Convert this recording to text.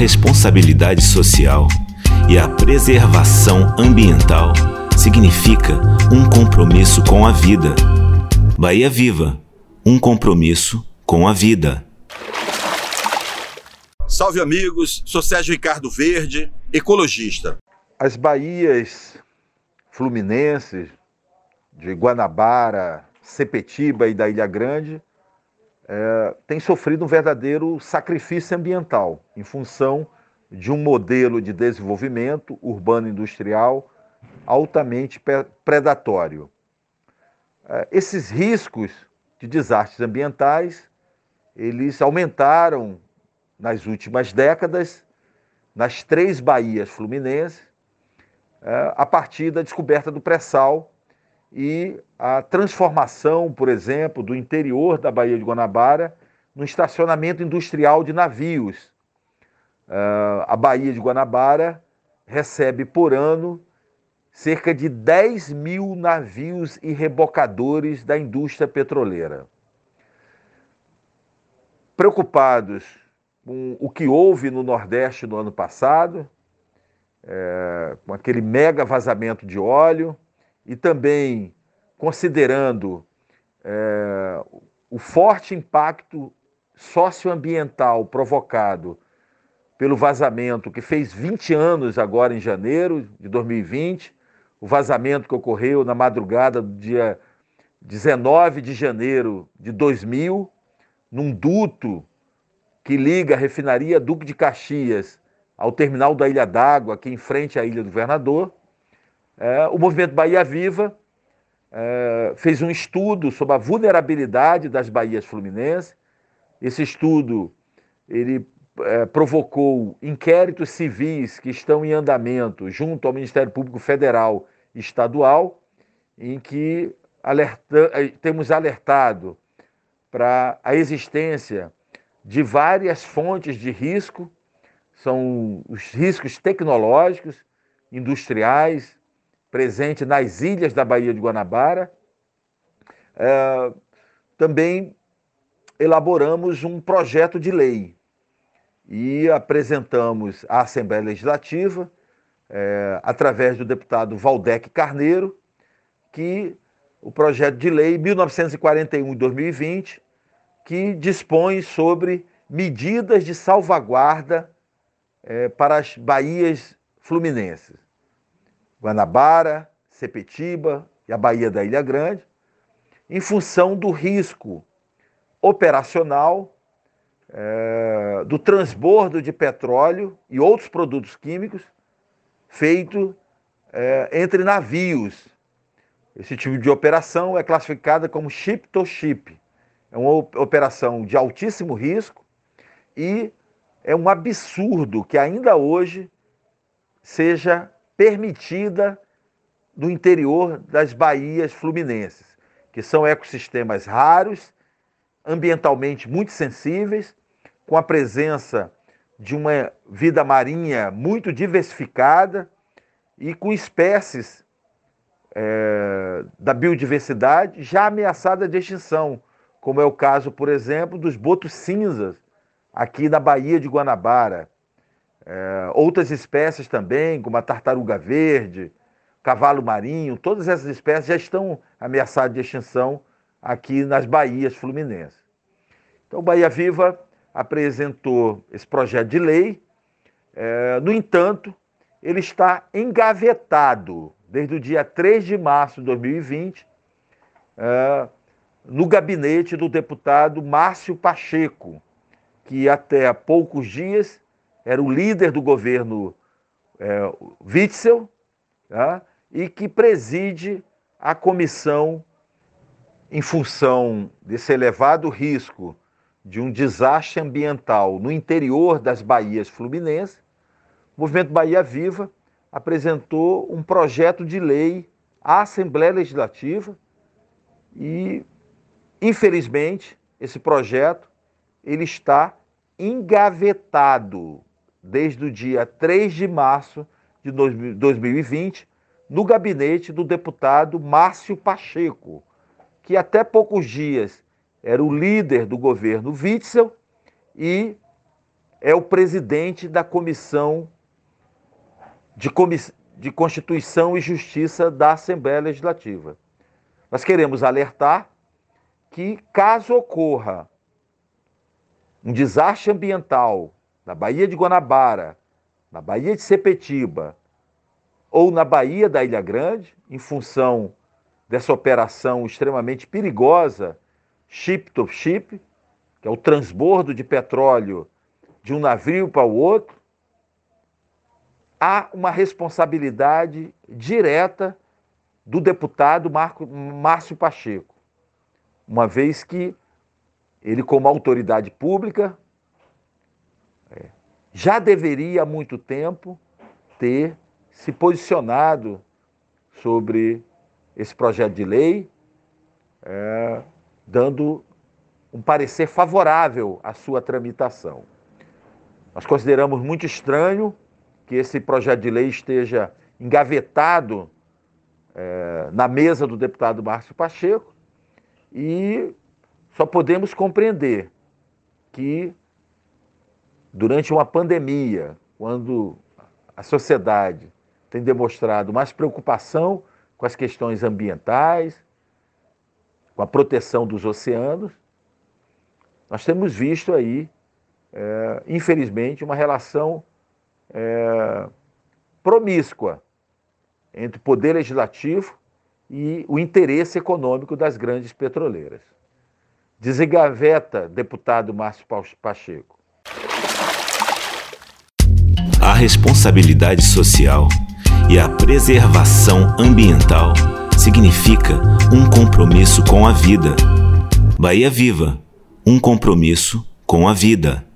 responsabilidade social e a preservação ambiental significa um compromisso com a vida. Bahia Viva, um compromisso com a vida. Salve amigos, sou Sérgio Ricardo Verde, ecologista. As baías fluminenses de Guanabara, Sepetiba e da Ilha Grande têm sofrido um verdadeiro sacrifício ambiental em função de um modelo de desenvolvimento urbano-industrial altamente predatório. Esses riscos de desastres ambientais, eles aumentaram nas últimas décadas nas 3 baías fluminenses, a partir da descoberta do pré-sal e a transformação, por exemplo, do interior da Baía de Guanabara no estacionamento industrial de navios. A Baía de Guanabara recebe por ano cerca de 10 mil navios e rebocadores da indústria petroleira. Preocupados com o que houve no Nordeste no ano passado, com aquele mega vazamento de óleo, e também considerando o forte impacto socioambiental provocado pelo vazamento que fez 20 anos agora em janeiro de 2020, o vazamento que ocorreu na madrugada do dia 19 de janeiro de 2000, num duto que liga a refinaria Duque de Caxias ao terminal da Ilha d'Água, aqui em frente à Ilha do Governador. O Movimento Bahia Viva fez um estudo sobre a vulnerabilidade das baías fluminenses. Esse estudo ele provocou inquéritos civis que estão em andamento junto ao Ministério Público Federal e Estadual, em que temos alertado para a existência de várias fontes de risco. São os riscos tecnológicos, industriais, presentes nas ilhas da Baía de Guanabara. Também elaboramos um projeto de lei e apresentamos à Assembleia Legislativa, através do deputado Valdec Carneiro, que o projeto de lei 1941 de 2020, que dispõe sobre medidas de salvaguarda para as baías fluminenses, Guanabara, Sepetiba e a Baía da Ilha Grande, em função do risco operacional do transbordo de petróleo e outros produtos químicos feito entre navios. Esse tipo de operação é classificada como ship-to-ship. É uma operação de altíssimo risco e é um absurdo que ainda hoje seja permitida no interior das baías fluminenses, que são ecossistemas raros, ambientalmente muito sensíveis, com a presença de uma vida marinha muito diversificada e com espécies da biodiversidade já ameaçada de extinção, como é o caso, por exemplo, dos botos cinzas, aqui na Baía de Guanabara. Outras espécies também, como a tartaruga verde, cavalo marinho, todas essas espécies já estão ameaçadas de extinção aqui nas baías fluminenses. Então, o Bahia Viva apresentou esse projeto de lei. No entanto, ele está engavetado desde o dia 3 de março de 2020, no gabinete do deputado Márcio Pacheco, que até há poucos dias era o líder do governo Witzel, e que preside a comissão em função desse elevado risco de um desastre ambiental no interior das baías fluminenses. O Movimento Bahia Viva apresentou um projeto de lei à Assembleia Legislativa e, infelizmente, esse projeto ele está engavetado desde o dia 3 de março de 2020 no gabinete do deputado Márcio Pacheco, que até poucos dias era o líder do governo Witzel e é o presidente da Comissão de Constituição e Justiça da Assembleia Legislativa. Nós queremos alertar que, caso ocorra um desastre ambiental na Baía de Guanabara, na Baía de Sepetiba ou na Baía da Ilha Grande, em função dessa operação extremamente perigosa, ship-to-ship, que é o transbordo de petróleo de um navio para o outro, há uma responsabilidade direta do deputado Márcio Pacheco, uma vez que ele, como autoridade pública, já deveria há muito tempo ter se posicionado sobre esse projeto de lei, dando um parecer favorável à sua tramitação. Nós consideramos muito estranho que esse projeto de lei esteja engavetado na mesa do deputado Márcio Pacheco e só podemos compreender que, durante uma pandemia, quando a sociedade tem demonstrado mais preocupação com as questões ambientais, com a proteção dos oceanos, nós temos visto aí, infelizmente, uma relação promíscua entre o poder legislativo e o interesse econômico das grandes petroleiras. Desengaveta, deputado Márcio Pacheco. A responsabilidade social e a preservação ambiental significa um compromisso com a vida. Bahia Viva, um compromisso com a vida.